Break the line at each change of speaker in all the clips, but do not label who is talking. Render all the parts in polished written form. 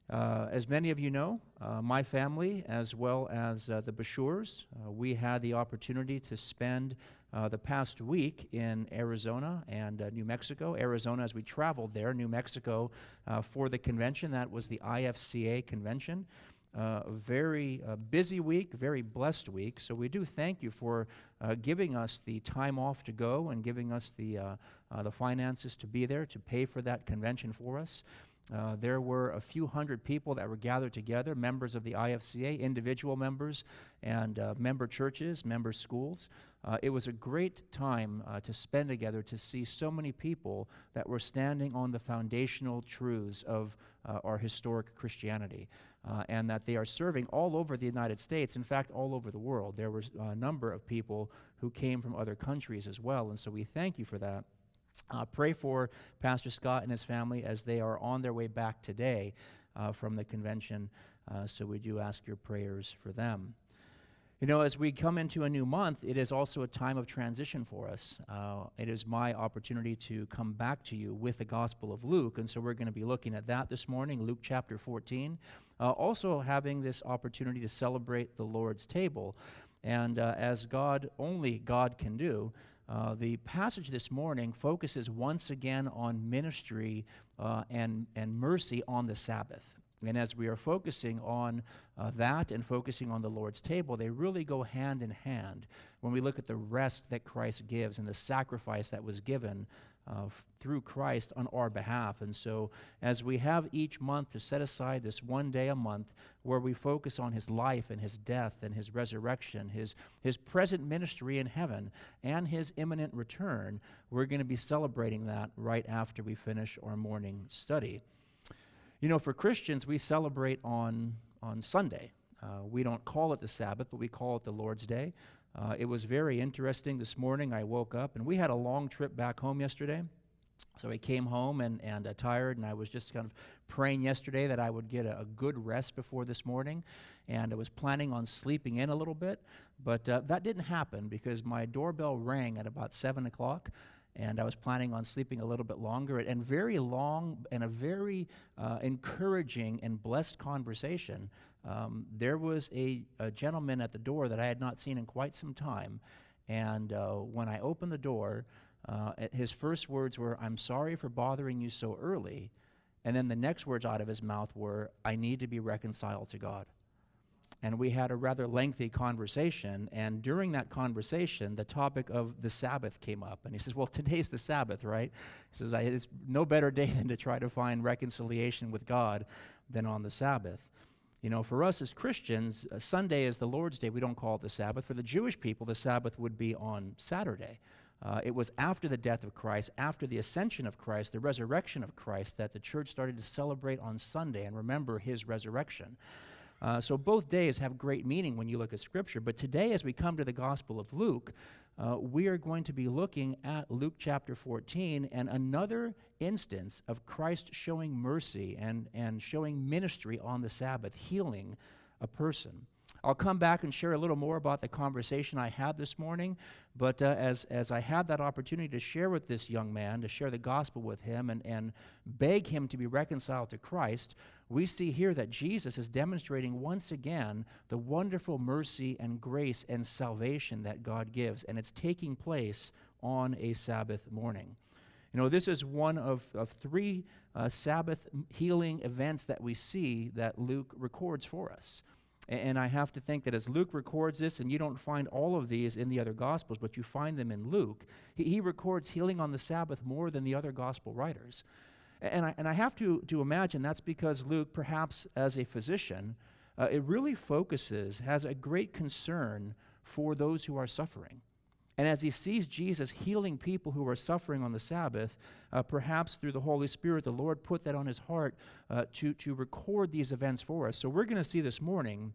As many of you know, my family, as well as the Bashurs, we had the opportunity to spend the past week in Arizona and New Mexico. Arizona, as we traveled there, New Mexico for the convention. That was the IFCA convention. A very busy week, very blessed week. So we do thank you for giving us the time off to go and giving us the finances to be there, to pay for that convention for us. There were a few hundred people that were gathered together, members of the IFCA, individual members, and member churches, member schools. It was a great time to spend together to see so many people that were standing on the foundational truths of our historic Christianity, and that they are serving all over the United States, in fact, all over the world. There were a number of people who came from other countries as well, and so we thank you for that. Pray for Pastor Scott and his family as they are on their way back today from the convention, so we do ask your prayers for them. You know, as we come into a new month, it is also a time of transition for us. It is my opportunity to come back to you with the Gospel of Luke, and so we're going to be looking at that this morning, Luke chapter 14. Also having this opportunity to celebrate the Lord's table. And as only God can do, the passage this morning focuses once again on ministry and mercy on the Sabbath. And as we are focusing on that and focusing on the Lord's table, they really go hand in hand when we look at the rest that Christ gives and the sacrifice that was given through Christ on our behalf. And so as we have each month to set aside this one day a month where we focus on his life and his death and his resurrection, his present ministry in heaven and his imminent return, we're going to be celebrating that right after we finish our morning study. You know, for Christians, we celebrate on Sunday. We don't call it the Sabbath, but we call it the Lord's Day. It was very interesting this morning. I woke up, and we had a long trip back home yesterday. So I came home and tired, and I was just kind of praying yesterday that I would get a good rest before this morning. And I was planning on sleeping in a little bit, but that didn't happen because my doorbell rang at about 7 o'clock. And I was planning on sleeping a little bit longer. And very long and a very encouraging and blessed conversation. There was a gentleman at the door that I had not seen in quite some time. And when I opened the door, his first words were, "I'm sorry for bothering you so early." And then the next words out of his mouth were, "I need to be reconciled to God." And we had a rather lengthy conversation, and during that conversation, the topic of the Sabbath came up. And he says, well, today's the Sabbath, right? He says, it's no better day than to try to find reconciliation with God than on the Sabbath. You know, for us as Christians, Sunday is the Lord's Day. We don't call it the Sabbath. For the Jewish people, the Sabbath would be on Saturday. It was after the death of Christ, after the ascension of Christ, the resurrection of Christ, that the church started to celebrate on Sunday and remember his resurrection. So both days have great meaning when you look at Scripture. But today, as we come to the Gospel of Luke, we are going to be looking at Luke chapter 14 and another instance of Christ showing mercy and showing ministry on the Sabbath, healing a person. I'll come back and share a little more about the conversation I had this morning, but as I had that opportunity to share with this young man, to share the gospel with him and beg him to be reconciled to Christ, we see here that Jesus is demonstrating once again the wonderful mercy and grace and salvation that God gives, and it's taking place on a Sabbath morning. You know, this is one of three Sabbath healing events that we see that Luke records for us. And I have to think that as Luke records this, and you don't find all of these in the other Gospels, but you find them in Luke, he records healing on the Sabbath more than the other Gospel writers. And I have to imagine that's because Luke, perhaps as a physician, it really has a great concern for those who are suffering. And as he sees Jesus healing people who are suffering on the Sabbath, perhaps through the Holy Spirit, the Lord put that on his heart to record these events for us. So we're going to see this morning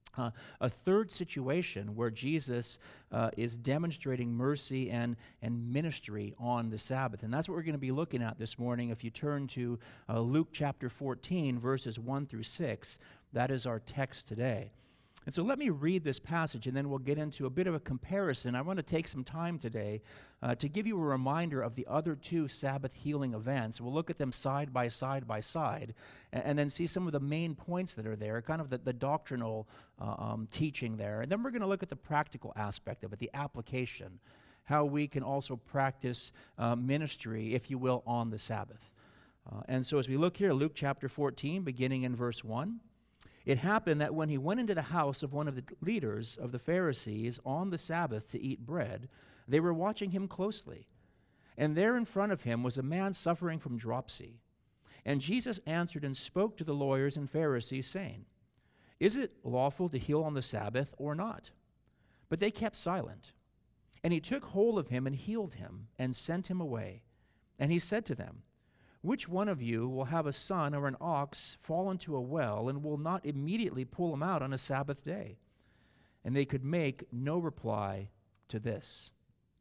a third situation where Jesus is demonstrating mercy and ministry on the Sabbath. And that's what we're going to be looking at this morning. If you turn to Luke chapter 14, verses 1 through 6, that is our text today. And so let me read this passage, and then we'll get into a bit of a comparison. I want to take some time today to give you a reminder of the other two Sabbath healing events. We'll look at them side by side, and then see some of the main points that are there, kind of the doctrinal teaching there. And then we're going to look at the practical aspect of it, the application, how we can also practice ministry, if you will, on the Sabbath. And so as we look here, Luke chapter 14, beginning in verse 1, it happened that when he went into the house of one of the leaders of the Pharisees on the Sabbath to eat bread, they were watching him closely. And there in front of him was a man suffering from dropsy. And Jesus answered and spoke to the lawyers and Pharisees, saying, "Is it lawful to heal on the Sabbath or not?" But they kept silent. And he took hold of him and healed him and sent him away. And he said to them, "Which one of you will have a son or an ox fall into a well and will not immediately pull him out on a Sabbath day?" And they could make no reply to this.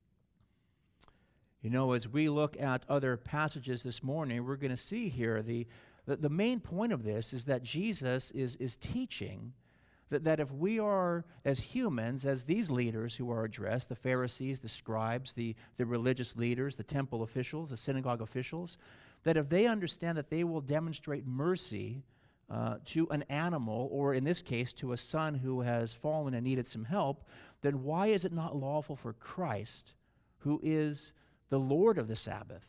You know, as we look at other passages this morning, we're going to see here the main point of this is that Jesus is teaching that if we are, as humans, as these leaders who are addressed, the Pharisees, the scribes, the religious leaders, the temple officials, the synagogue officials, that if they understand that they will demonstrate mercy to an animal, or in this case, to a son who has fallen and needed some help, then why is it not lawful for Christ, who is the Lord of the Sabbath,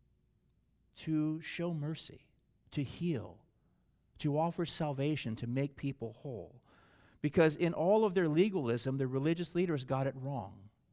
to show mercy, to heal, to offer salvation, to make people whole? Because in all of their legalism, the religious leaders got it wrong.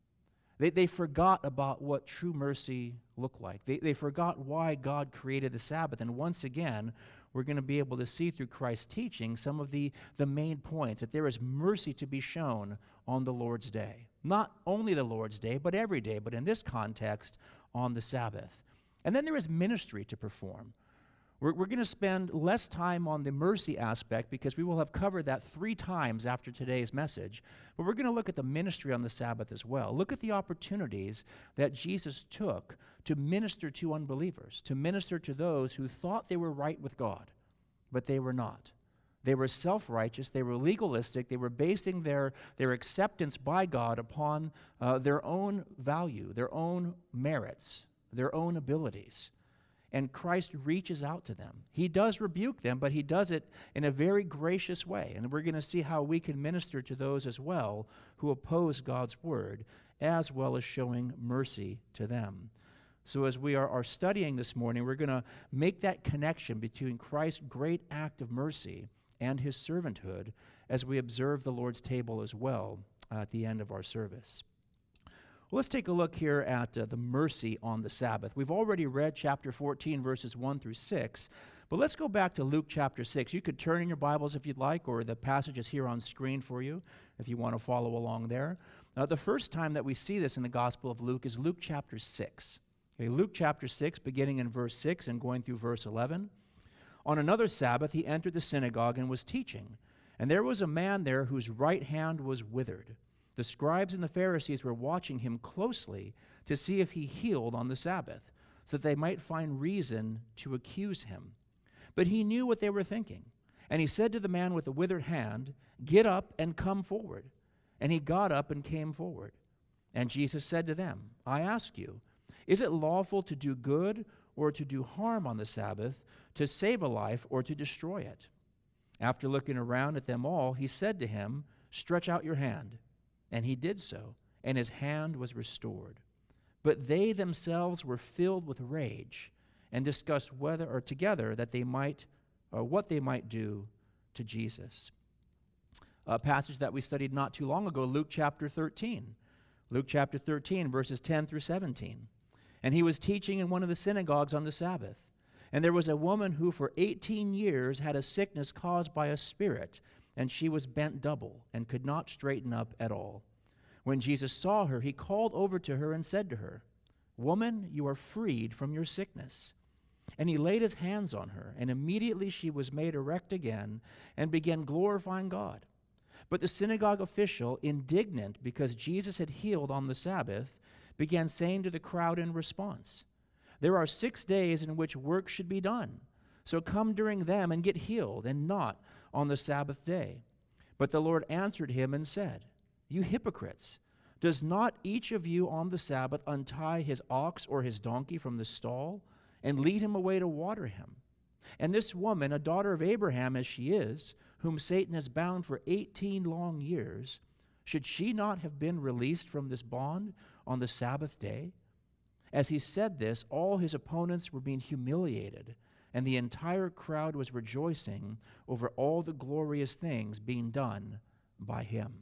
They forgot about what true mercy looked like. They forgot why God created the Sabbath. And once again, we're going to be able to see through Christ's teaching some of the main points, that there is mercy to be shown on the Lord's day. Not only the Lord's day, but every day, but in this context, on the Sabbath. And then there is ministry to perform. We're going to spend less time on the mercy aspect because we will have covered that 3 times after today's message. But we're going to look at the ministry on the Sabbath as well. Look at the opportunities that Jesus took to minister to unbelievers, to minister to those who thought they were right with God, but they were not. They were self-righteous, they were legalistic, they were basing their acceptance by God upon their own value, their own merits, their own abilities. And Christ reaches out to them. He does rebuke them, but he does it in a very gracious way. And we're going to see how we can minister to those as well who oppose God's word, as well as showing mercy to them. So as we are studying this morning, we're going to make that connection between Christ's great act of mercy and his servanthood as we observe the Lord's table as well at the end of our service. Well, let's take a look here at the mercy on the Sabbath. We've already read chapter 14, verses 1 through 6, but let's go back to Luke chapter 6. You could turn in your Bibles if you'd like, or the passage is here on screen for you if you want to follow along there. The first time that we see this in the Gospel of Luke is Luke chapter 6. Okay, Luke chapter 6, beginning in verse 6 and going through verse 11. On another Sabbath, he entered the synagogue and was teaching, and there was a man there whose right hand was withered. The scribes and the Pharisees were watching him closely to see if he healed on the Sabbath, so that they might find reason to accuse him. But he knew what they were thinking. And he said to the man with the withered hand, "Get up and come forward." And he got up and came forward. And Jesus said to them, "I ask you, is it lawful to do good or to do harm on the Sabbath, to save a life or to destroy it?" After looking around at them all, he said to him, "Stretch out your hand." And he did so, and his hand was restored. But they themselves were filled with rage and discussed together that they might, or what they might do to Jesus. A passage that we studied not too long ago, Luke chapter 13. Luke chapter 13, verses 10 through 17. And he was teaching in one of the synagogues on the Sabbath. And there was a woman who for 18 years had a sickness caused by a spirit, and she was bent double and could not straighten up at all. When Jesus saw her, he called over to her and said to her, "Woman, you are freed from your sickness." And he laid his hands on her, and immediately she was made erect again and began glorifying God. But the synagogue official, indignant because Jesus had healed on the Sabbath, began saying to the crowd in response, "There are 6 days in which work should be done, so come during them and get healed, and not on the Sabbath day." But the Lord answered him and said, You hypocrites, does not each of you on the Sabbath untie his ox or his donkey from the stall and lead him away to water him? And this woman, a daughter of Abraham as she is, whom Satan has bound for 18 long years, should she not have been released from this bond on the Sabbath day? As he said this, all his opponents were being humiliated, and the entire crowd was rejoicing over all the glorious things being done by him.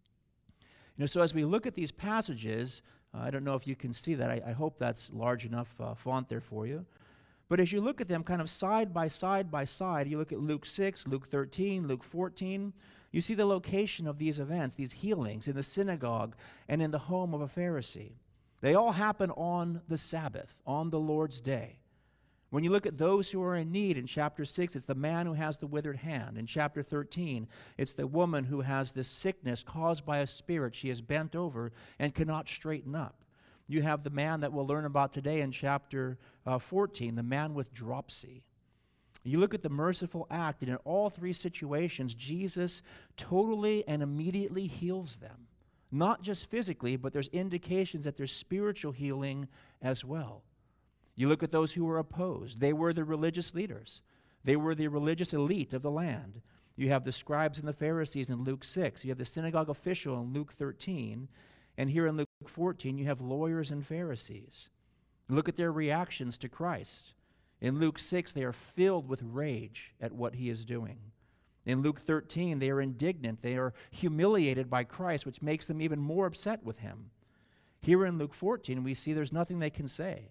So as we look at these passages, I don't know if you can see that. I hope that's large enough font there for you. But as you look at them kind of side by side by side, you look at Luke 6, Luke 13, Luke 14, you see the location of these events, these healings in the synagogue and in the home of a Pharisee. They all happen on the Sabbath, on the Lord's day. When you look at those who are in need in chapter 6, it's the man who has the withered hand. In chapter 13, it's the woman who has this sickness caused by a spirit. She is bent over and cannot straighten up. You have the man that we'll learn about today in chapter 14, the man with dropsy. You look at the merciful act, and in all three situations, Jesus totally and immediately heals them. Not just physically, but there's indications that there's spiritual healing as well. You look at those who were opposed. They were the religious leaders. They were the religious elite of the land. You have the scribes and the Pharisees in Luke 6. You have the synagogue official in Luke 13. And here in Luke 14, you have lawyers and Pharisees. Look at their reactions to Christ. In Luke 6, they are filled with rage at what he is doing. In Luke 13, they are indignant. They are humiliated by Christ, which makes them even more upset with him. Here in Luke 14, we see there's nothing they can say.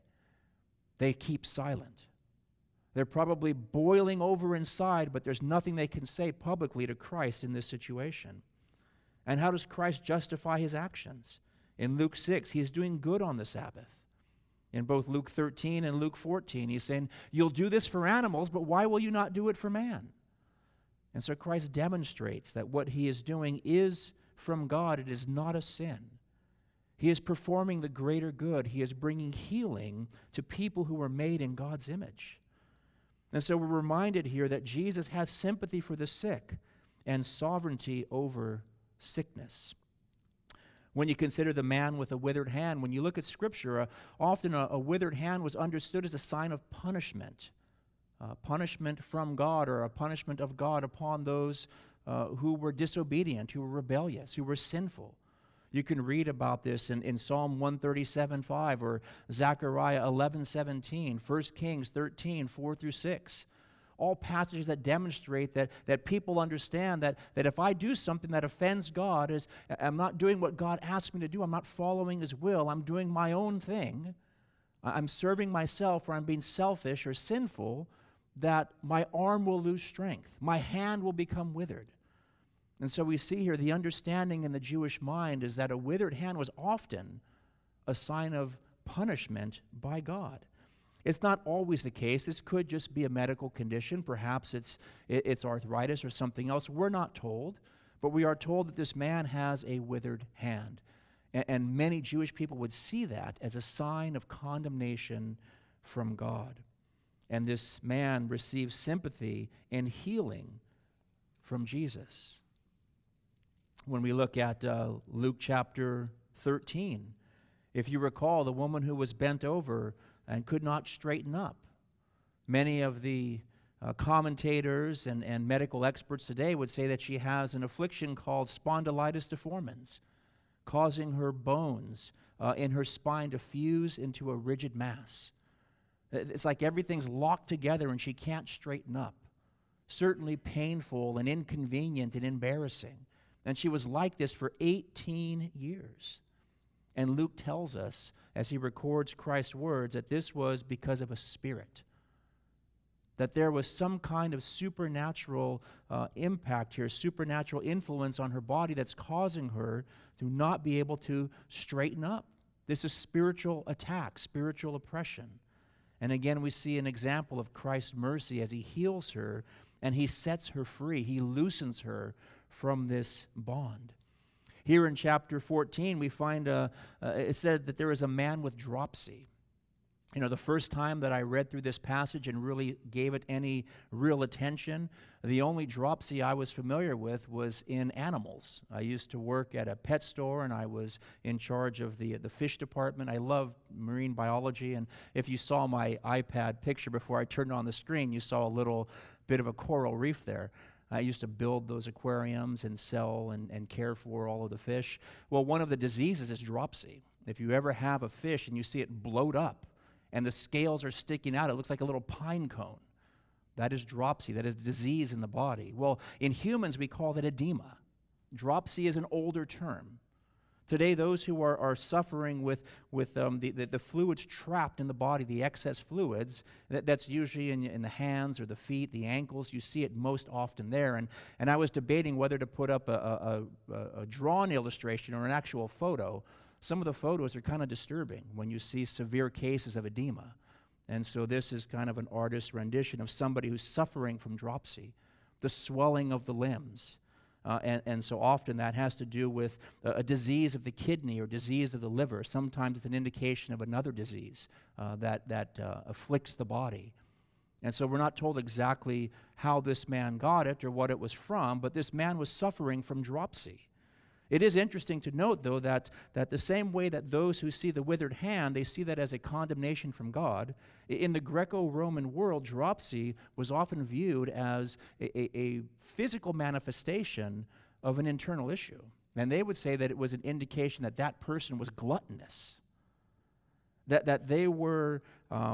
They keep silent. They're probably boiling over inside, but there's nothing they can say publicly to Christ in this situation. And how does Christ justify his actions? In Luke 6, he is doing good on the Sabbath. In both Luke 13 and Luke 14, he's saying, you'll do this for animals, but why will you not do it for man? And so Christ demonstrates that what he is doing is from God. It is not a sin. He is performing the greater good. He is bringing healing to people who were made in God's image. And so we're reminded here that Jesus has sympathy for the sick and sovereignty over sickness. When you consider the man with a withered hand, when you look at Scripture, often a withered hand was understood as a sign of punishment. Punishment from God, or a punishment of God upon those who were disobedient, who were rebellious, who were sinful. You can read about this in Psalm 137:5 or Zechariah 11:17, 1 Kings 13:4-6. All passages that demonstrate that people understand that if I do something that offends God, I'm not doing what God asked me to do, I'm not following his will, I'm doing my own thing, I'm serving myself, or I'm being selfish or sinful, that my arm will lose strength, my hand will become withered. And so we see here the understanding in the Jewish mind is that a withered hand was often a sign of punishment by God. It's not always the case. This could just be a medical condition. Perhaps it's arthritis or something else. We're not told, but we are told that this man has a withered hand. And many Jewish people would see that as a sign of condemnation from God. And this man receives sympathy and healing from Jesus. When we look at Luke chapter 13, if you recall, the woman who was bent over and could not straighten up. Many of the commentators and medical experts today would say that she has an affliction called spondylitis deformans, causing her bones in her spine to fuse into a rigid mass. It's like everything's locked together and she can't straighten up. Certainly painful and inconvenient and embarrassing. And she was like this for 18 years. And Luke tells us, as he records Christ's words, that this was because of a spirit. That there was some kind of supernatural impact here, supernatural influence on her body that's causing her to not be able to straighten up. This is spiritual attack, spiritual oppression. And again, we see an example of Christ's mercy as he heals her and he sets her free. He loosens her from this bond. Here in chapter 14, we find it said that there is a man with dropsy. The first time that I read through this passage and really gave it any real attention, the only dropsy I was familiar with was in animals. I used to work at a pet store, and I was in charge of the fish department. I love marine biology, and if you saw my iPad picture before I turned on the screen, you saw a little bit of a coral reef there. I used to build those aquariums and sell and care for all of the fish. Well, one of the diseases is dropsy. If you ever have a fish and you see it bloat up, and the scales are sticking out, it looks like a little pine cone. That is dropsy. That is disease in the body. Well, in humans, we call that edema. Dropsy is an older term. Today, those who are suffering with the fluids trapped in the body, the excess fluids, that's usually in the hands or the feet, the ankles. You see it most often there. And I was debating whether to put up a drawn illustration or an actual photo. Some of the photos are kind of disturbing when you see severe cases of edema. And so this is kind of an artist's rendition of somebody who's suffering from dropsy, the swelling of the limbs. And so often that has to do with a disease of the kidney or disease of the liver. Sometimes it's an indication of another disease that afflicts the body. And so we're not told exactly how this man got it or what it was from, but this man was suffering from dropsy. It is interesting to note, though, that the same way that those who see the withered hand, they see that as a condemnation from God, in the Greco-Roman world, dropsy was often viewed as a physical manifestation of an internal issue. And they would say that it was an indication that that person was gluttonous, that they were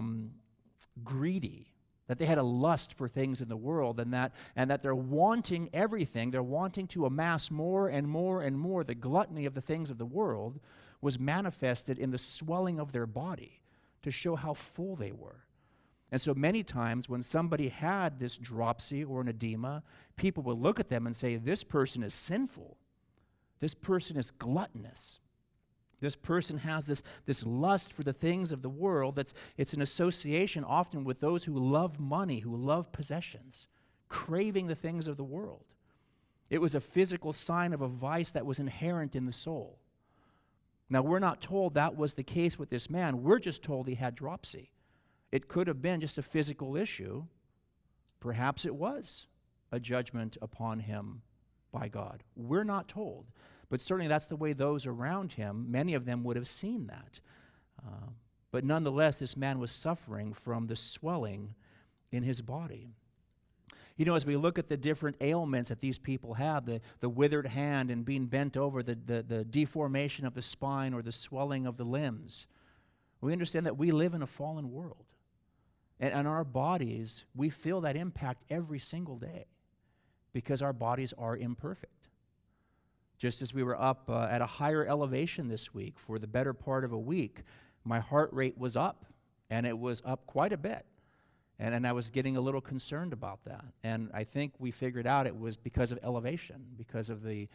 greedy, that they had a lust for things in the world, and that they're wanting everything. They're wanting to amass more and more and more. The gluttony of the things of the world was manifested in the swelling of their body to show how full they were. And so many times when somebody had this dropsy or an edema, people would look at them and say, this person is sinful. This person is gluttonous. This person has this lust for the things of the world. It's an association often with those who love money, who love possessions, craving the things of the world. It was a physical sign of a vice that was inherent in the soul. Now, we're not told that was the case with this man. We're just told he had dropsy. It could have been just a physical issue. Perhaps it was a judgment upon him by God. We're not told. But certainly that's the way those around him, many of them would have seen that. But nonetheless, this man was suffering from the swelling in his body. As we look at the different ailments that these people have, the withered hand and being bent over, the deformation of the spine or the swelling of the limbs, we understand that we live in a fallen world. And our bodies, we feel that impact every single day because our bodies are imperfect. Just as we were up at a higher elevation this week for the better part of a week, my heart rate was up, and it was up quite a bit. And I was getting a little concerned about that. And I think we figured out it was because of elevation, because of the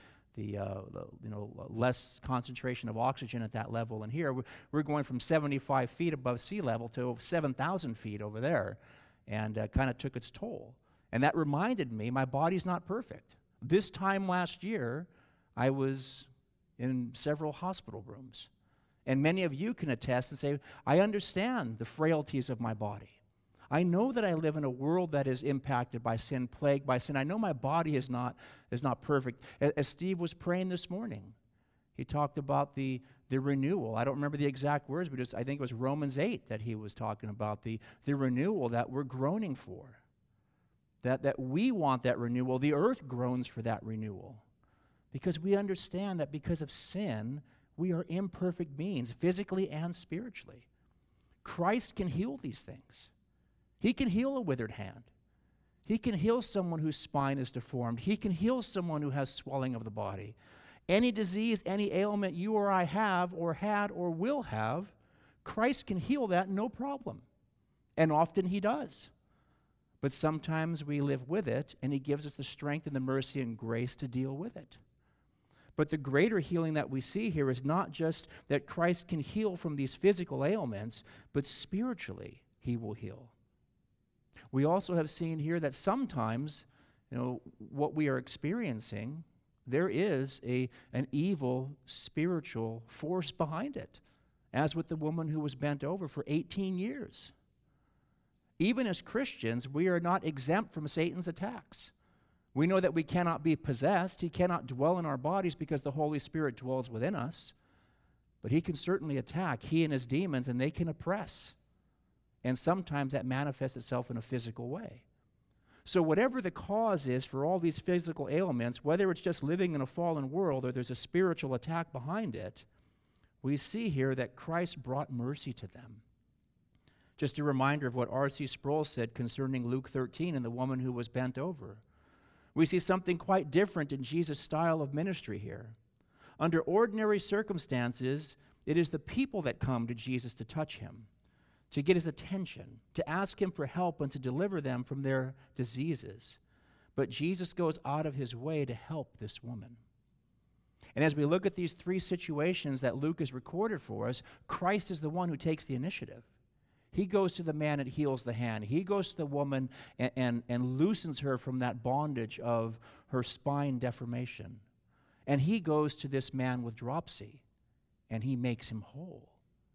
less concentration of oxygen at that level. And here we're going from 75 feet above sea level to 7,000 feet over there, and kind of took its toll. And that reminded me my body's not perfect. This time last year, I was in several hospital rooms. And many of you can attest and say, I understand the frailties of my body. I know that I live in a world that is impacted by sin, plagued by sin. I know my body is not perfect. As Steve was praying this morning, he talked about the renewal. I don't remember the exact words, but I think it was Romans 8 that he was talking about, the renewal that we're groaning for. That we want that renewal. The earth groans for that renewal. Because we understand that because of sin, we are imperfect beings, physically and spiritually. Christ can heal these things. He can heal a withered hand. He can heal someone whose spine is deformed. He can heal someone who has swelling of the body. Any disease, any ailment you or I have or had or will have, Christ can heal that no problem. And often he does. But sometimes we live with it, and he gives us the strength and the mercy and grace to deal with it. But the greater healing that we see here is not just that Christ can heal from these physical ailments, but spiritually he will heal. We also have seen here that sometimes, what we are experiencing, there is an evil spiritual force behind it. as with the woman who was bent over for 18 years. Even as Christians, we are not exempt from Satan's attacks. We know that we cannot be possessed. He cannot dwell in our bodies because the Holy Spirit dwells within us. But he can certainly attack, he and his demons, and they can oppress. And sometimes that manifests itself in a physical way. So whatever the cause is for all these physical ailments, whether it's just living in a fallen world or there's a spiritual attack behind it, we see here that Christ brought mercy to them. Just a reminder of what R.C. Sproul said concerning Luke 13 and the woman who was bent over. We see something quite different in Jesus' style of ministry here. Under ordinary circumstances, it is the people that come to Jesus to touch him, to get his attention, to ask him for help and to deliver them from their diseases. But Jesus goes out of his way to help this woman. And as we look at these three situations that Luke has recorded for us, Christ is the one who takes the initiative. He goes to the man and heals the hand. He goes to the woman and loosens her from that bondage of her spine deformation. And he goes to this man with dropsy, and he makes him whole.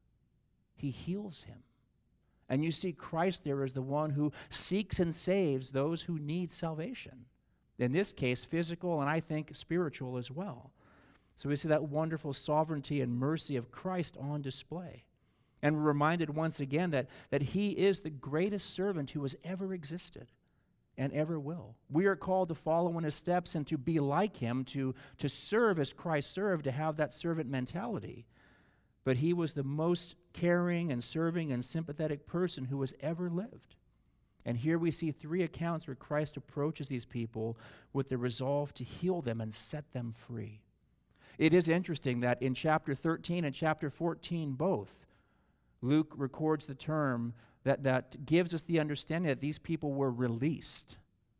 He heals him. And you see Christ there as the one who seeks and saves those who need salvation. In this case, physical and I think spiritual as well. So we see that wonderful sovereignty and mercy of Christ on display. And we're reminded once again that he is the greatest servant who has ever existed and ever will. We are called to follow in his steps and to be like him, to serve as Christ served, to have that servant mentality. But he was the most caring and serving and sympathetic person who has ever lived. And here we see three accounts where Christ approaches these people with the resolve to heal them and set them free. It is interesting that in chapter 13 and chapter 14 both, Luke records the term that gives us the understanding that these people were released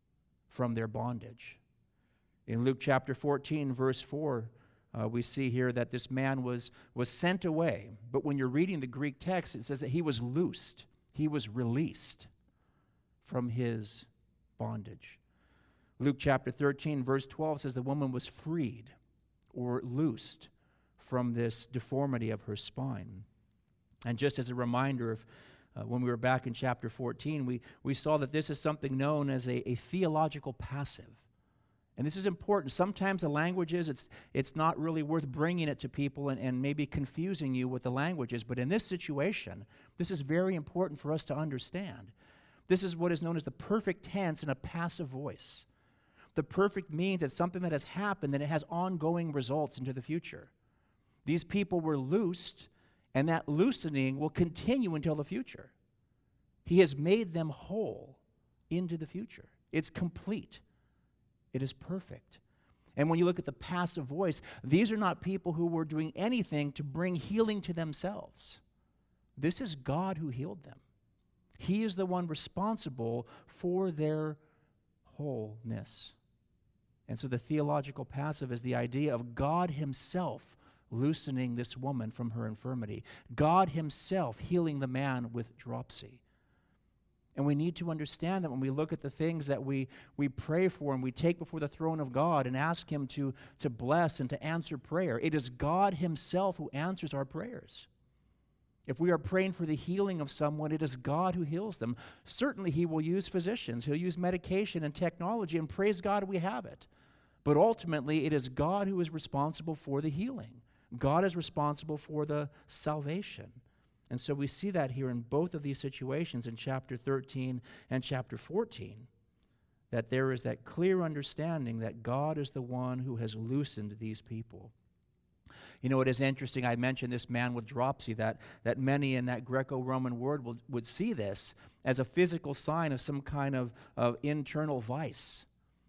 from their bondage. In Luke chapter 14, verse 4, we see here that this man was sent away. But when you're reading the Greek text, it says that he was loosed. He was released from his bondage. Luke chapter 13, verse 12 says the woman was freed or loosed from this deformity of her spine. And just as a reminder of when we were back in chapter 14, we saw that this is something known as a theological passive. And this is important. Sometimes the languages, it's not really worth bringing it to people and maybe confusing you with the languages. But in this situation, this is very important for us to understand. This is what is known as the perfect tense in a passive voice. The perfect means it's something that has happened and it has ongoing results into the future. These people were loosed, and that loosening will continue until the future. He has made them whole into the future. It's complete. It is perfect. And when you look at the passive voice, these are not people who were doing anything to bring healing to themselves. This is God who healed them. He is the one responsible for their wholeness. And so the theological passive is the idea of God himself loosening this woman from her infirmity. God himself healing the man with dropsy. And we need to understand that when we look at the things that we pray for and we take before the throne of God and ask him to bless and to answer prayer, it is God himself who answers our prayers. If we are praying for the healing of someone, it is God who heals them. Certainly he will use physicians, he'll use medication and technology, and praise God we have it. But ultimately it is God who is responsible for the healing. God is responsible for the salvation. And so we see that here in both of these situations in chapter 13 and chapter 14, that there is that clear understanding that God is the one who has loosened these people. You know, it is interesting, I mentioned this man with dropsy, that many in that Greco-Roman world would see this as a physical sign of some kind of internal vice.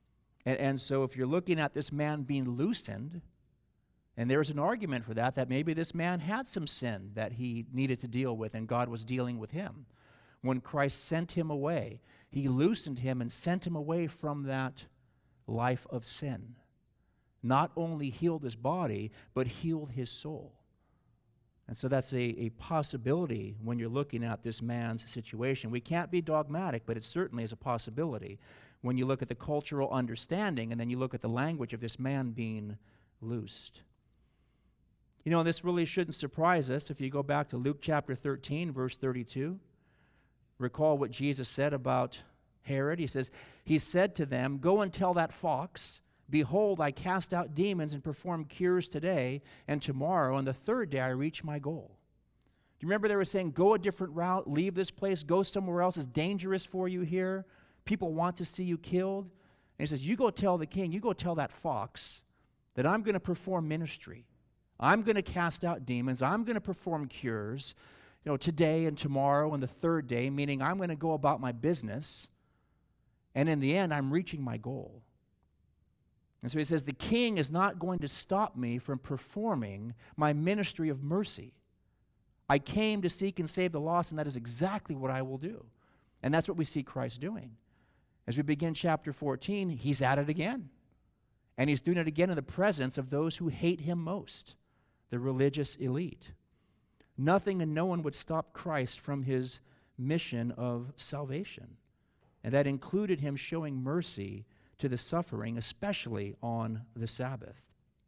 And so if you're looking at this man being loosened, and there's an argument for that maybe this man had some sin that he needed to deal with, and God was dealing with him. When Christ sent him away, he loosened him and sent him away from that life of sin. Not only healed his body, but healed his soul. And so that's a possibility when you're looking at this man's situation. We can't be dogmatic, but it certainly is a possibility when you look at the cultural understanding and then you look at the language of this man being loosed. You know, this really shouldn't surprise us if you go back to Luke chapter 13, verse 32. Recall what Jesus said about Herod. He said to them, "Go and tell that fox, behold, I cast out demons and perform cures today, and tomorrow, on the third day, I reach my goal." Do you remember they were saying, go a different route, leave this place, go somewhere else, it's dangerous for you here. People want to see you killed. And he says, you go tell the king, you go tell that fox that I'm going to perform ministry. I'm going to cast out demons. I'm going to perform cures, today and tomorrow and the third day, meaning I'm going to go about my business. And in the end, I'm reaching my goal. And so he says, the king is not going to stop me from performing my ministry of mercy. I came to seek and save the lost, and that is exactly what I will do. And that's what we see Christ doing. As we begin chapter 14, he's at it again. And he's doing it again in the presence of those who hate him most, the religious elite. Nothing and no one would stop Christ from his mission of salvation. And that included him showing mercy to the suffering, especially on the Sabbath.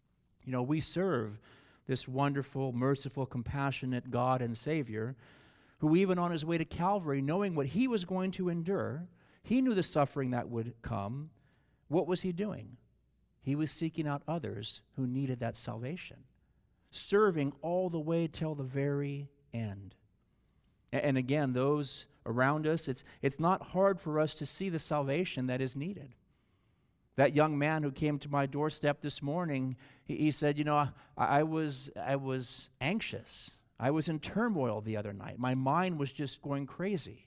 We serve this wonderful, merciful, compassionate God and Savior, who even on his way to Calvary, knowing what he was going to endure, he knew the suffering that would come. What was he doing? He was seeking out others who needed that salvation, serving all the way till the very end. And again, those around us, it's not hard for us to see the salvation that is needed. That young man who came to my doorstep this morning, he said, I was anxious. I was in turmoil the other night. My mind was just going crazy.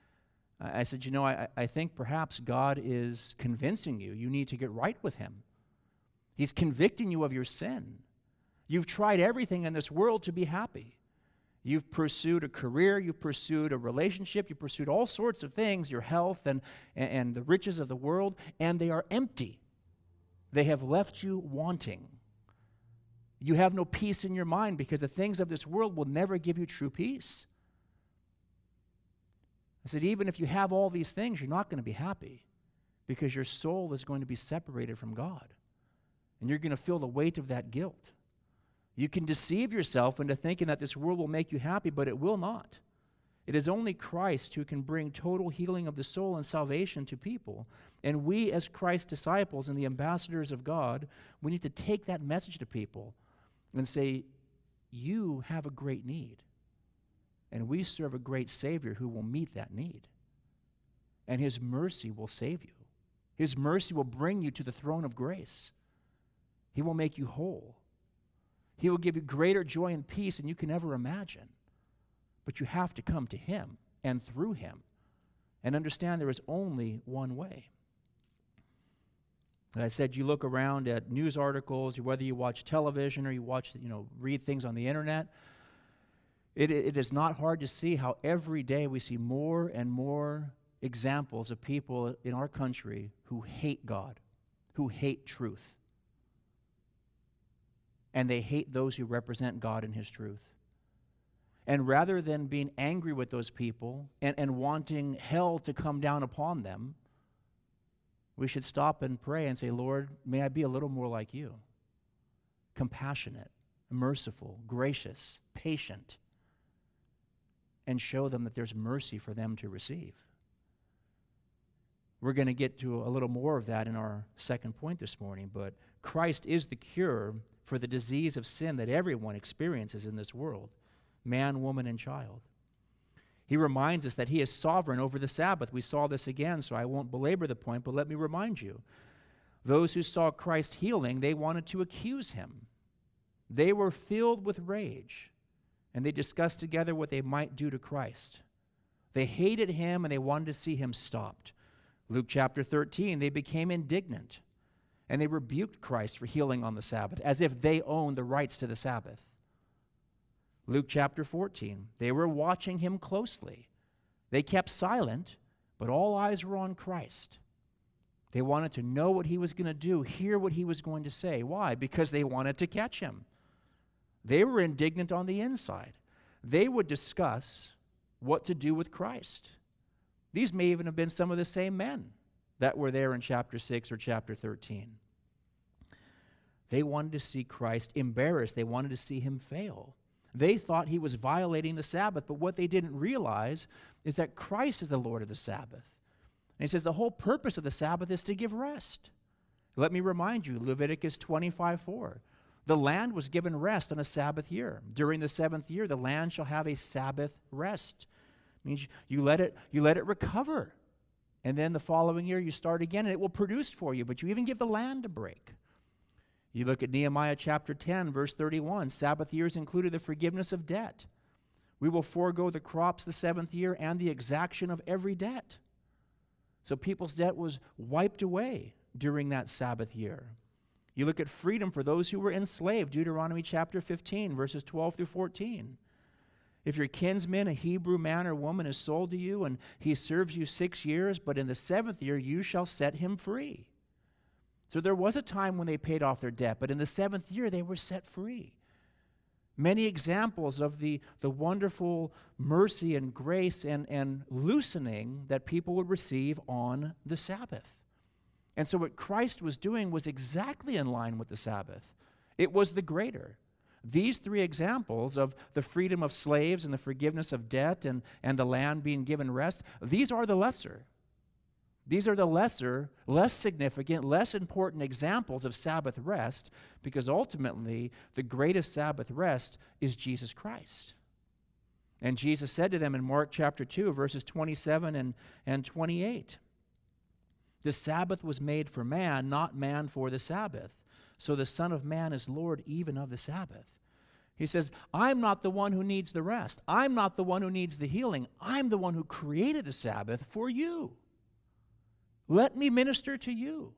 I said, I think perhaps God is convincing you need to get right with him. He's convicting you of your sin. You've tried everything in this world to be happy. You've pursued a career, you've pursued a relationship, you've pursued all sorts of things, your health and the riches of the world, and they are empty. They have left you wanting. You have no peace in your mind because the things of this world will never give you true peace. I said, even if you have all these things, you're not going to be happy because your soul is going to be separated from God. And you're going to feel the weight of that guilt. You can deceive yourself into thinking that this world will make you happy, but it will not. It is only Christ who can bring total healing of the soul and salvation to people. And we, as Christ's disciples and the ambassadors of God, we need to take that message to people and say, you have a great need. And we serve a great Savior who will meet that need. And his mercy will save you. His mercy will bring you to the throne of grace. He will make you whole. He will give you greater joy and peace than you can ever imagine. But you have to come to him and through him and understand there is only one way. As I said, you look around at news articles, whether you watch television or you read things on the internet, it is not hard to see how every day we see more and more examples of people in our country who hate God, who hate truth. And they hate those who represent God and his truth. And rather than being angry with those people and wanting hell to come down upon them, we should stop and pray and say, Lord, may I be a little more like you. Compassionate, merciful, gracious, patient, and show them that there's mercy for them to receive. We're going to get to a little more of that in our second point this morning, but Christ is the cure for the disease of sin that everyone experiences in this world, man, woman, and child. He reminds us that he is sovereign over the Sabbath. We saw this again, so I won't belabor the point, but let me remind you. Those who saw Christ healing, they wanted to accuse him. They were filled with rage, and they discussed together what they might do to Christ. They hated him, and they wanted to see him stopped. Luke chapter 13, they became indignant. And they rebuked Christ for healing on the Sabbath, as if they owned the rights to the Sabbath. Luke chapter 14, they were watching him closely. They kept silent, but all eyes were on Christ. They wanted to know what he was going to do, hear what he was going to say. Why? Because they wanted to catch him. They were indignant on the inside. They would discuss what to do with Christ. These may even have been some of the same men that were there in chapter 6 or chapter 13. They wanted to see Christ embarrassed. They wanted to see him fail. They thought he was violating the Sabbath, but what they didn't realize is that Christ is the Lord of the Sabbath. And he says the whole purpose of the Sabbath is to give rest. Let me remind you, Leviticus 25:4. The land was given rest on a Sabbath year. During the 7th year, the land shall have a Sabbath rest. It means you let it recover. And then the following year you start again and it will produce for you, but you even give the land a break. You look at Nehemiah chapter 10, verse 31. Sabbath years included the forgiveness of debt. We will forego the crops the 7th year and the exaction of every debt. So people's debt was wiped away during that Sabbath year. You look at freedom for those who were enslaved. Deuteronomy chapter 15, verses 12 through 14. If your kinsman, a Hebrew man or woman, is sold to you and he serves you 6 years, but in the 7th year you shall set him free. So there was a time when they paid off their debt, but in the 7th year they were set free. Many examples of the wonderful mercy and grace and loosening that people would receive on the Sabbath. And so what Christ was doing was exactly in line with the Sabbath. It was the greater. These 3 examples of the freedom of slaves and the forgiveness of debt and the land being given rest, these are the lesser. These are the lesser, less significant, less important examples of Sabbath rest, because ultimately the greatest Sabbath rest is Jesus Christ. And Jesus said to them in Mark chapter 2, verses 27 and 28, the Sabbath was made for man, not man for the Sabbath. So the Son of Man is Lord even of the Sabbath. He says, I'm not the one who needs the rest. I'm not the one who needs the healing. I'm the one who created the Sabbath for you. Let me minister to you.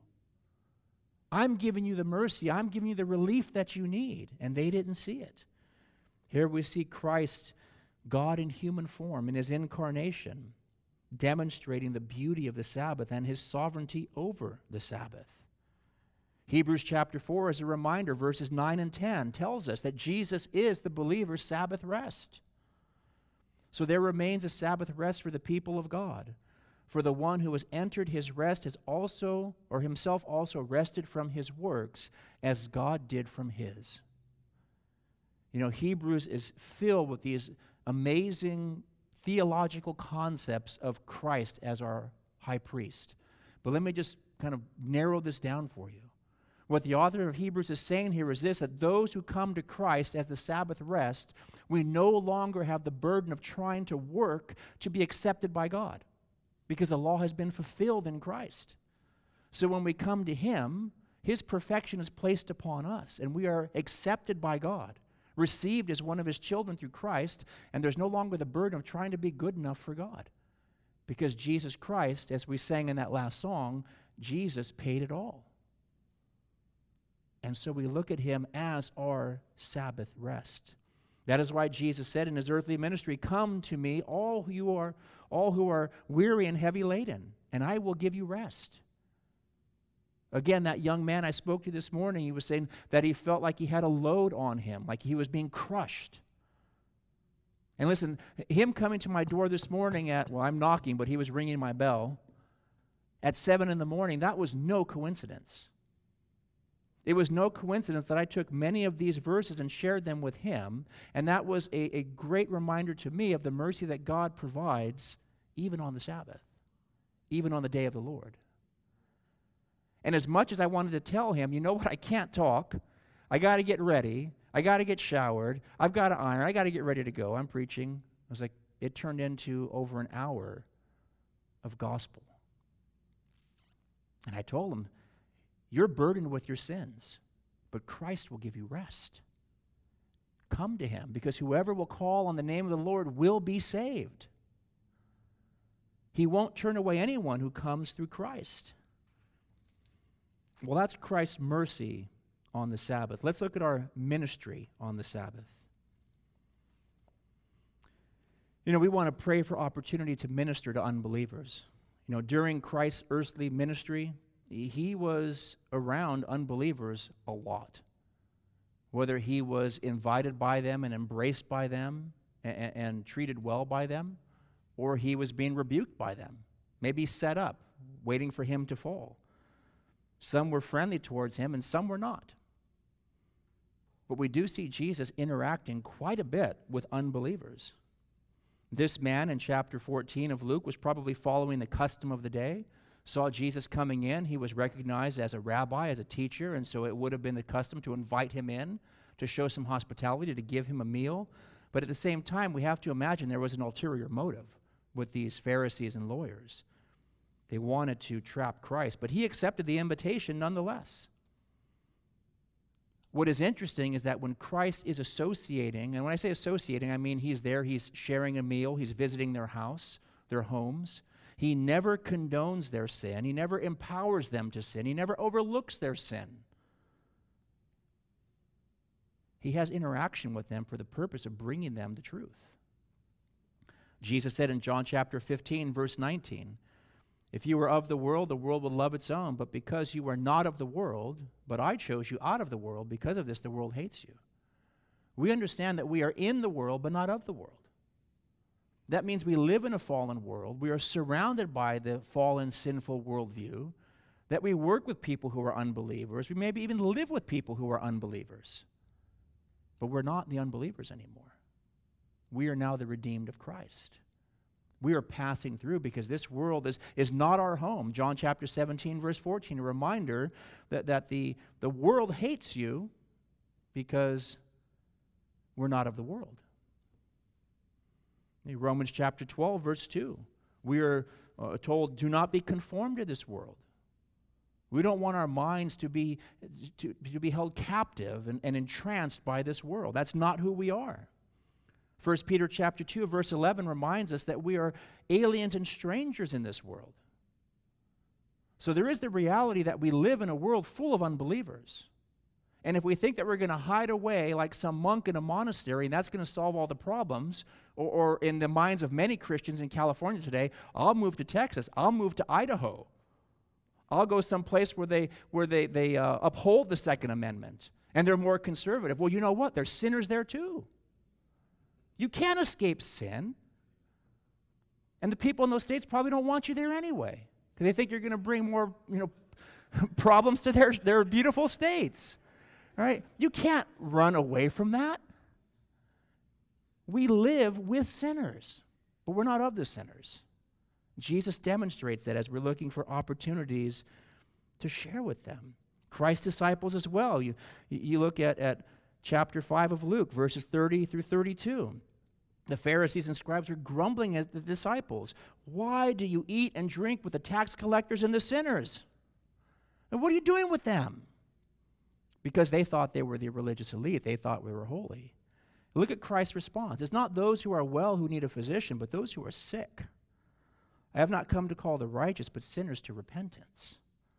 I'm giving you the mercy. I'm giving you the relief that you need. And they didn't see it. Here we see Christ, God in human form, in his incarnation, demonstrating the beauty of the Sabbath and his sovereignty over the Sabbath. Hebrews chapter 4 is a reminder, verses 9 and 10 tells us that Jesus is the believer's Sabbath rest. So there remains a Sabbath rest for the people of God. For the one who has entered his rest has also, or himself also, rested from his works as God did from his. You know, Hebrews is filled with these amazing theological concepts of Christ as our high priest. But let me just kind of narrow this down for you. What the author of Hebrews is saying here is this, that those who come to Christ as the Sabbath rest, we no longer have the burden of trying to work to be accepted by God, because the law has been fulfilled in Christ. So when we come to him, his perfection is placed upon us, and we are accepted by God, received as one of his children through Christ, and there's no longer the burden of trying to be good enough for God. Because Jesus Christ, as we sang in that last song, Jesus paid it all. And so we look at him as our Sabbath rest. That is why Jesus said in his earthly ministry, come to me, all who are weary and heavy laden, and I will give you rest. Again, that young man I spoke to this morning, he was saying that he felt like he had a load on him, like he was being crushed. And listen, him coming to my door this morning I'm knocking, but he was ringing my bell at 7 in the morning, that was no coincidence. It was no coincidence that I took many of these verses and shared them with him, and that was a great reminder to me of the mercy that God provides even on the Sabbath, even on the day of the Lord. And as much as I wanted to tell him, you know what, I can't talk, I got to get ready, I got to get showered, I've got to iron, I got to get ready to go, I'm preaching. I was like, it turned into over an hour of gospel. And I told him, you're burdened with your sins, but Christ will give you rest. Come to him, because whoever will call on the name of the Lord will be saved. He won't turn away anyone who comes through Christ. Well, that's Christ's mercy on the Sabbath. Let's look at our ministry on the Sabbath. You know, we want to pray for opportunity to minister to unbelievers. You know, during Christ's earthly ministry, he was around unbelievers a lot. Whether he was invited by them and embraced by them and treated well by them, or he was being rebuked by them, maybe set up, waiting for him to fall. Some were friendly towards him and some were not. But we do see Jesus interacting quite a bit with unbelievers. This man in chapter 14 of Luke was probably following the custom of the day, saw Jesus coming in. He was recognized as a rabbi, as a teacher, and so it would have been the custom to invite him in, to show some hospitality, to give him a meal. But at the same time, we have to imagine there was an ulterior motive with these Pharisees and lawyers. They wanted to trap Christ, but he accepted the invitation nonetheless. What is interesting is that when Christ is associating, and when I say associating, I mean he's there, he's sharing a meal, he's visiting their house, their homes. He never condones their sin. He never empowers them to sin. He never overlooks their sin. He has interaction with them for the purpose of bringing them the truth. Jesus said in John chapter 15, verse 19, "If you were of the world would love its own. But because you are not of the world, but I chose you out of the world, because of this the world hates you." We understand that we are in the world, but not of the world. That means we live in a fallen world. We are surrounded by the fallen, sinful worldview, that we work with people who are unbelievers. We maybe even live with people who are unbelievers. But we're not the unbelievers anymore. We are now the redeemed of Christ. We are passing through because this world is not our home. John chapter 17, verse 14, a reminder that the world hates you because we're not of the world. In Romans chapter 12, verse 2, we are told, do not be conformed to this world. We don't want our minds to be held captive and entranced by this world. That's not who we are. 1 Peter chapter 2, verse 11 reminds us that we are aliens and strangers in this world. So there is the reality that we live in a world full of unbelievers. And if we think that we're going to hide away like some monk in a monastery and that's going to solve all the problems, or in the minds of many Christians in California today, I'll move to Texas, I'll move to Idaho, I'll go someplace where they uphold the Second Amendment and they're more conservative. Well, you know what? There's sinners there too. You can't escape sin. And the people in those states probably don't want you there anyway, because they think you're going to bring more, problems to their beautiful states. All right? You can't run away from that. We live with sinners, but we're not of the sinners. Jesus demonstrates that as we're looking for opportunities to share with them. Christ's disciples as well. You look at chapter 5 of Luke, verses 30 through 32. The Pharisees and scribes were grumbling at the disciples. "Why do you eat and drink with the tax collectors and the sinners?" And what are you doing with them? Because they thought they were the religious elite. They thought we were holy. Look at Christ's response. It's not those who are well who need a physician, but those who are sick. I have not come to call the righteous, but sinners to repentance.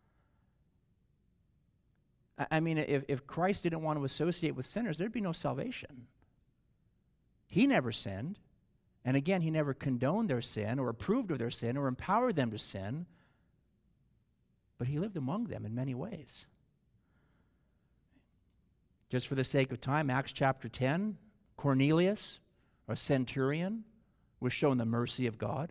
I mean, if Christ didn't want to associate with sinners, there'd be no salvation. He never sinned. And again, he never condoned their sin or approved of their sin or empowered them to sin. But he lived among them in many ways. Just for the sake of time, Acts chapter 10, Cornelius, a centurion, was shown the mercy of God.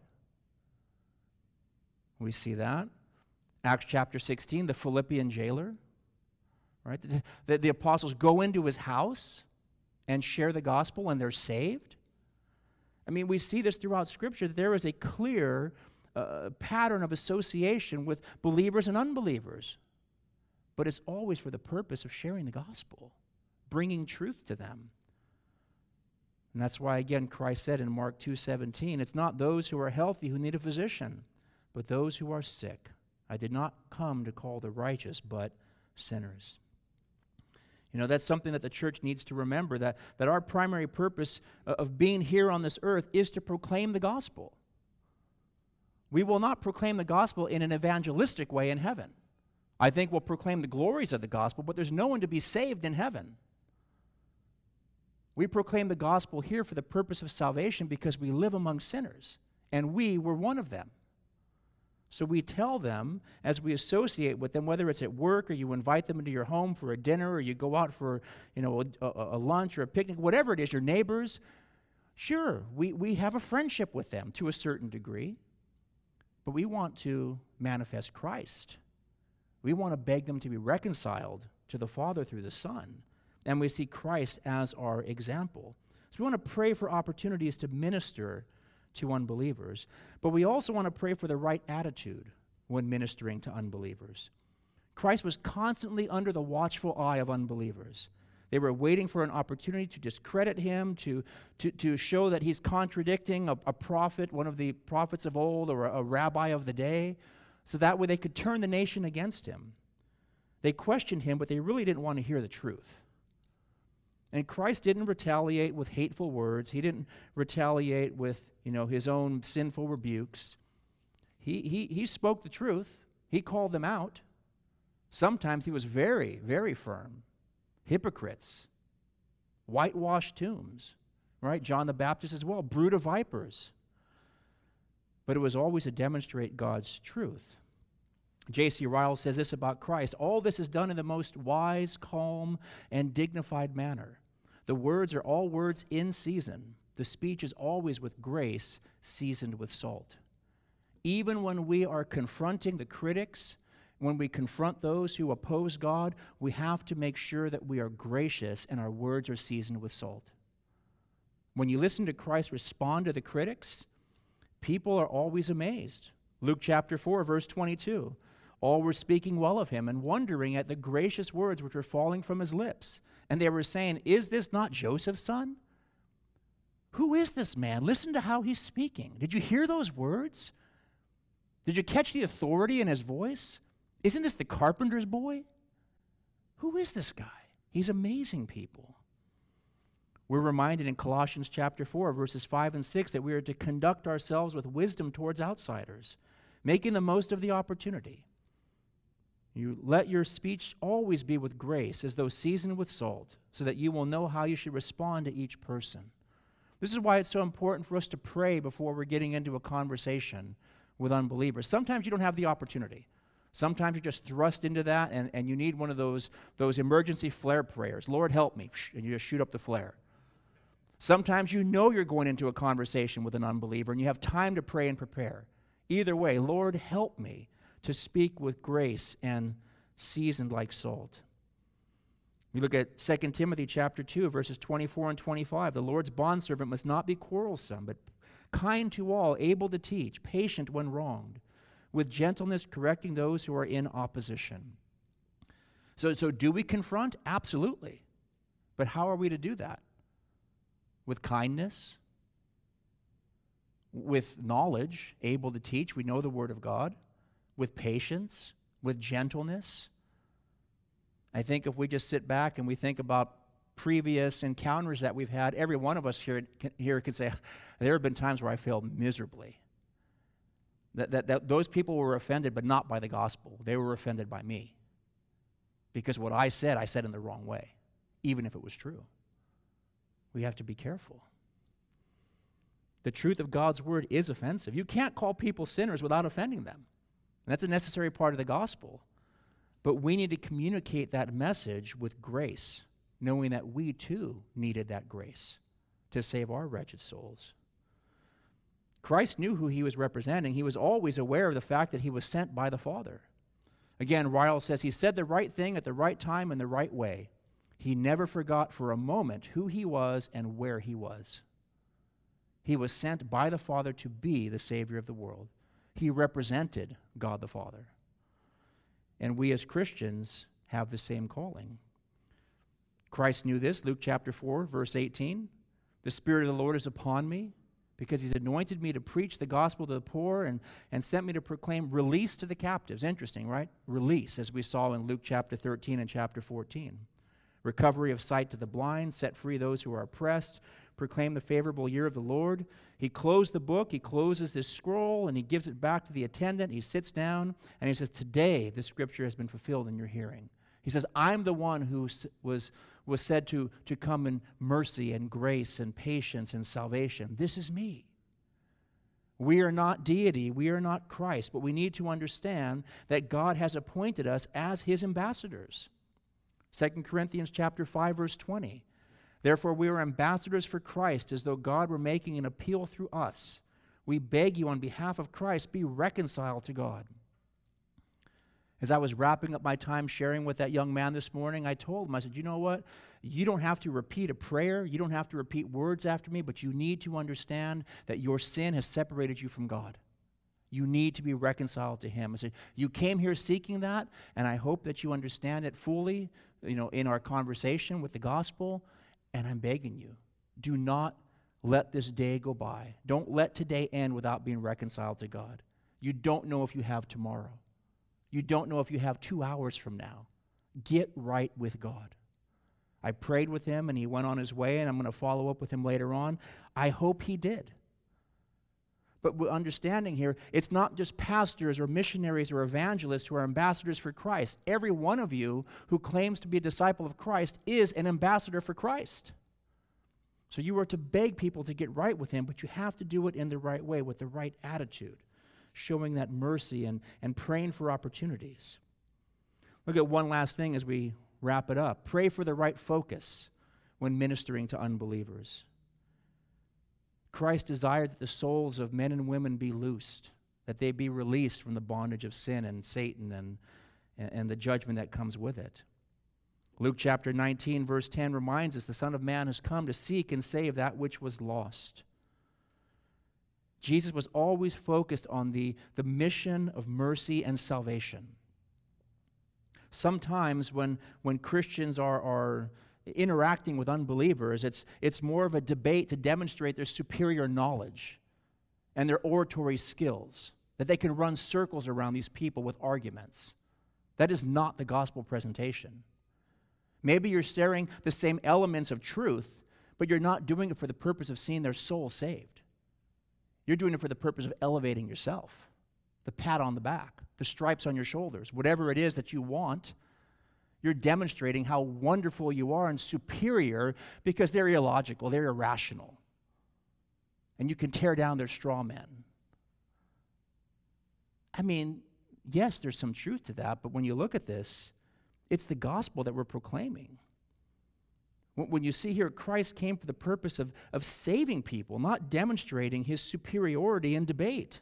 We see that. Acts chapter 16, the Philippian jailer. Right? The apostles go into his house and share the gospel, and they're saved. I mean, we see this throughout Scripture, that there is a clear pattern of association with believers and unbelievers. But it's always for the purpose of sharing the gospel, bringing truth to them. And that's why, again, Christ said in Mark 2:17, it's not those who are healthy who need a physician, but those who are sick. I did not come to call the righteous, but sinners. That's something that the church needs to remember, that our primary purpose of being here on this earth is to proclaim the gospel. We will not proclaim the gospel in an evangelistic way in heaven. I think we'll proclaim the glories of the gospel, but there's no one to be saved in heaven. We proclaim the gospel here for the purpose of salvation because we live among sinners, and we were one of them. So we tell them, as we associate with them, whether it's at work or you invite them into your home for a dinner or you go out for a lunch or a picnic, whatever it is, your neighbors, sure, we have a friendship with them to a certain degree, but we want to manifest Christ. We want to beg them to be reconciled to the Father through the Son. and we see Christ as our example. So we want to pray for opportunities to minister to unbelievers, but we also want to pray for the right attitude when ministering to unbelievers. Christ was constantly under the watchful eye of unbelievers. They were waiting for an opportunity to discredit him, to show that he's contradicting a prophet, one of the prophets of old, or a rabbi of the day, so that way they could turn the nation against him. They questioned him, but they really didn't want to hear the truth. And Christ didn't retaliate with hateful words. He didn't retaliate with, his own sinful rebukes. He spoke the truth. He called them out. Sometimes he was very, very firm. Hypocrites, whitewashed tombs, right? John the Baptist as well, brood of vipers. But it was always to demonstrate God's truth. J.C. Ryle says this about Christ: all this is done in the most wise, calm, and dignified manner. The words are all words in season. The speech is always with grace, seasoned with salt. Even when we are confronting the critics, when we confront those who oppose God, we have to make sure that we are gracious and our words are seasoned with salt. When you listen to Christ respond to the critics, people are always amazed. Luke chapter 4, verse 22. All were speaking well of him and wondering at the gracious words which were falling from his lips. And they were saying, "Is this not Joseph's son? Who is this man? Listen to how he's speaking. Did you hear those words? Did you catch the authority in his voice? Isn't this the carpenter's boy? Who is this guy? He's amazing, people." We're reminded in Colossians chapter 4, verses 5 and 6, that we are to conduct ourselves with wisdom towards outsiders, making the most of the opportunity. You let your speech always be with grace, as though seasoned with salt, so that you will know how you should respond to each person. This is why it's so important for us to pray before we're getting into a conversation with unbelievers. Sometimes you don't have the opportunity. Sometimes you're just thrust into that, and you need one of those emergency flare prayers. Lord, help me, and you just shoot up the flare. Sometimes you know you're going into a conversation with an unbeliever, and you have time to pray and prepare. Either way, Lord, help me to speak with grace and seasoned like salt. We look at 2 Timothy chapter 2, verses 24 and 25. The Lord's bondservant must not be quarrelsome, but kind to all, able to teach, patient when wronged, with gentleness correcting those who are in opposition. So do we confront? Absolutely. But how are we to do that? With kindness, with knowledge, able to teach, we know the Word of God, with patience, with gentleness. I think if we just sit back and we think about previous encounters that we've had, every one of us here can say, there have been times where I failed miserably. That those people were offended, but not by the gospel. They were offended by me. Because what I said in the wrong way, even if it was true. We have to be careful. The truth of God's word is offensive. You can't call people sinners without offending them. And that's a necessary part of the gospel. But we need to communicate that message with grace, knowing that we too needed that grace to save our wretched souls. Christ knew who he was representing. He was always aware of the fact that he was sent by the Father. Again, Ryle says he said the right thing at the right time in the right way. He never forgot for a moment who he was and where he was. He was sent by the Father to be the Savior of the world. He represented God the Father. And we as Christians have the same calling. Christ knew this. Luke chapter 4, verse 18. The Spirit of the Lord is upon me, because he's anointed me to preach the gospel to the poor and sent me to proclaim release to the captives. Interesting, right? Release, as we saw in Luke chapter 13 and chapter 14. Recovery of sight to the blind, set free those who are oppressed, proclaim the favorable year of the Lord. He closed the book, he closes this scroll, and he gives it back to the attendant. He sits down, and he says, today the scripture has been fulfilled in your hearing. He says, I'm the one who was said to come in mercy and grace and patience and salvation. This is me. We are not deity, we are not Christ, but we need to understand that God has appointed us as his ambassadors. 2 Corinthians chapter 5, verse 20. Therefore we are ambassadors for Christ, as though God were making an appeal through us. We beg you on behalf of Christ, be reconciled to God. As I was wrapping up my time sharing with that young man this morning, I told him, I said, you know what? You don't have to repeat a prayer. You don't have to repeat words after me, but you need to understand that your sin has separated you from God. You need to be reconciled to Him. I said, you came here seeking that, and I hope that you understand it fully, in our conversation with the gospel, and I'm begging you, do not let this day go by. Don't let today end without being reconciled to God. You don't know if you have tomorrow. You don't know if you have 2 hours from now. Get right with God. I prayed with him, and he went on his way, and I'm going to follow up with him later on. I hope he did. But we're understanding here, it's not just pastors or missionaries or evangelists who are ambassadors for Christ. Every one of you who claims to be a disciple of Christ is an ambassador for Christ. So you are to beg people to get right with Him, but you have to do it in the right way, with the right attitude, showing that mercy and praying for opportunities. Look at one last thing as we wrap it up. Pray for the right focus when ministering to unbelievers. Christ desired that the souls of men and women be loosed, that they be released from the bondage of sin and Satan and the judgment that comes with it. Luke chapter 19, verse 10 reminds us the Son of Man has come to seek and save that which was lost. Jesus was always focused on the mission of mercy and salvation. Sometimes when Christians are interacting with unbelievers, it's more of a debate to demonstrate their superior knowledge and their oratory skills, that they can run circles around these people with arguments. That is not the gospel presentation. Maybe you're sharing the same elements of truth, but you're not doing it for the purpose of seeing their soul saved. You're doing it for the purpose of elevating yourself, the pat on the back, the stripes on your shoulders, whatever it is that you want. You're demonstrating how wonderful you are and superior because they're illogical, they're irrational. And you can tear down their straw men. I mean, yes, there's some truth to that, but when you look at this, it's the gospel that we're proclaiming. When you see here, Christ came for the purpose of saving people, not demonstrating His superiority in debate.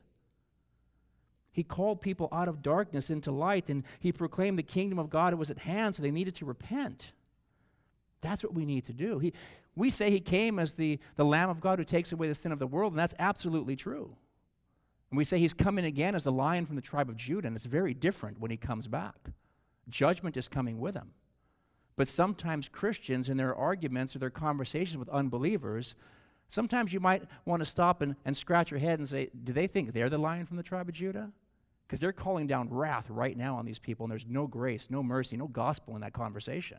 He called people out of darkness into light, and He proclaimed the kingdom of God was at hand, so they needed to repent. That's what we need to do. We say He came as the Lamb of God who takes away the sin of the world, and that's absolutely true. And we say He's coming again as the Lion from the tribe of Judah, and it's very different when He comes back. Judgment is coming with Him. But sometimes Christians, in their arguments or their conversations with unbelievers, sometimes you might want to stop and scratch your head and say, do they think they're the Lion from the tribe of Judah? Because they're calling down wrath right now on these people, and there's no grace, no mercy, no gospel in that conversation.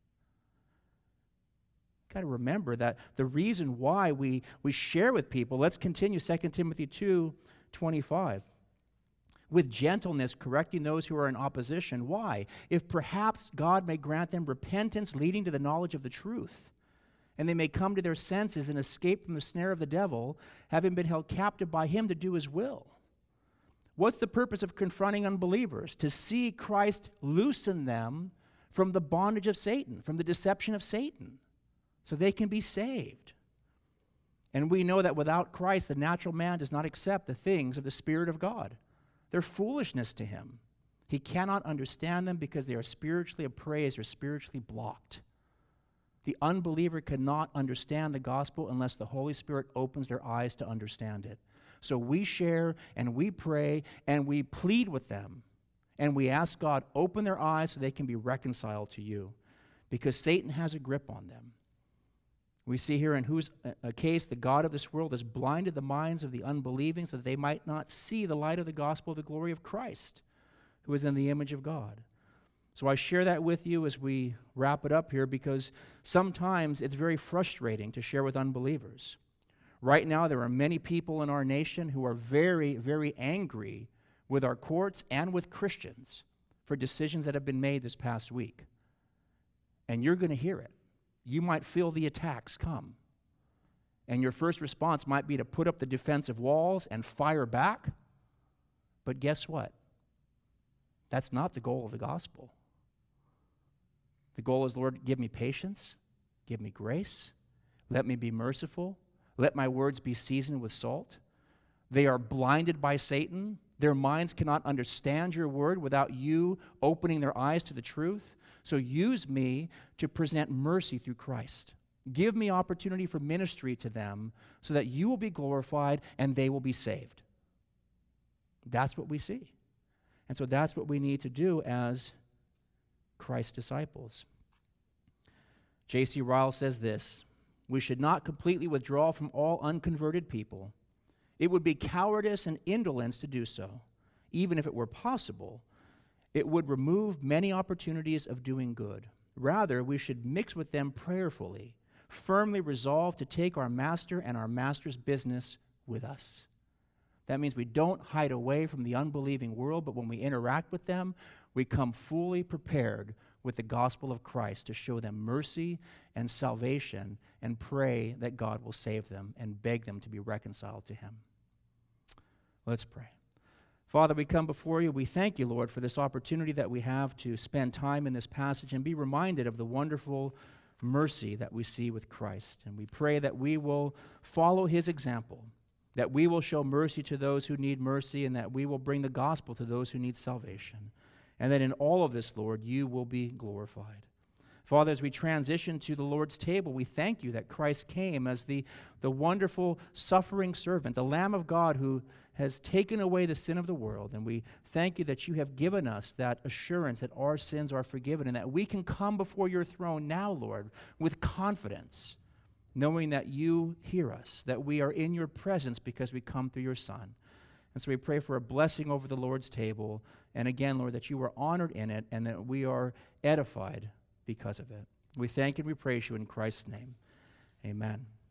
You've got to remember that the reason why we share with people, let's continue 2 Timothy 2:25. With gentleness, correcting those who are in opposition. Why? If perhaps God may grant them repentance leading to the knowledge of the truth, and they may come to their senses and escape from the snare of the devil, having been held captive by him to do his will. What's the purpose of confronting unbelievers? To see Christ loosen them from the bondage of Satan, from the deception of Satan, so they can be saved. And we know that without Christ, the natural man does not accept the things of the Spirit of God. They're foolishness to him. He cannot understand them because they are spiritually appraised or spiritually blocked. The unbeliever cannot understand the gospel unless the Holy Spirit opens their eyes to understand it. So we share and we pray and we plead with them and we ask God, open their eyes so they can be reconciled to you, because Satan has a grip on them. We see here in whose case the God of this world has blinded the minds of the unbelieving so that they might not see the light of the gospel of the glory of Christ, who is in the image of God. So I share that with you as we wrap it up here, because sometimes it's very frustrating to share with unbelievers. Right now, there are many people in our nation who are very, very angry with our courts and with Christians for decisions that have been made this past week. And you're going to hear it. You might feel the attacks come. And your first response might be to put up the defensive walls and fire back. But guess what? That's not the goal of the gospel. The goal is, Lord, give me patience, give me grace, let me be merciful, let my words be seasoned with salt. They are blinded by Satan. Their minds cannot understand your word without you opening their eyes to the truth. So use me to present mercy through Christ. Give me opportunity for ministry to them so that you will be glorified and they will be saved. That's what we see. And so that's what we need to do as Christ's disciples. J.C. Ryle says this: we should not completely withdraw from all unconverted people. It would be cowardice and indolence to do so. Even if it were possible, it would remove many opportunities of doing good. Rather, we should mix with them prayerfully, firmly resolved to take our master and our master's business with us. That means we don't hide away from the unbelieving world, but when we interact with them, we come fully prepared with the gospel of Christ to show them mercy and salvation and pray that God will save them and beg them to be reconciled to him. Let's pray. Father, we come before you. We thank you, Lord, for this opportunity that we have to spend time in this passage and be reminded of the wonderful mercy that we see with Christ. And we pray that we will follow his example, that we will show mercy to those who need mercy, and that we will bring the gospel to those who need salvation. And that in all of this, Lord, you will be glorified. Father, as we transition to the Lord's table, we thank you that Christ came as the wonderful suffering servant, the Lamb of God who has taken away the sin of the world. And we thank you that you have given us that assurance that our sins are forgiven and that we can come before your throne now, Lord, with confidence, knowing that you hear us, that we are in your presence because we come through your Son. And so we pray for a blessing over the Lord's table. And again, Lord, that you are honored in it and that we are edified because of it. We thank and we praise you in Christ's name. Amen.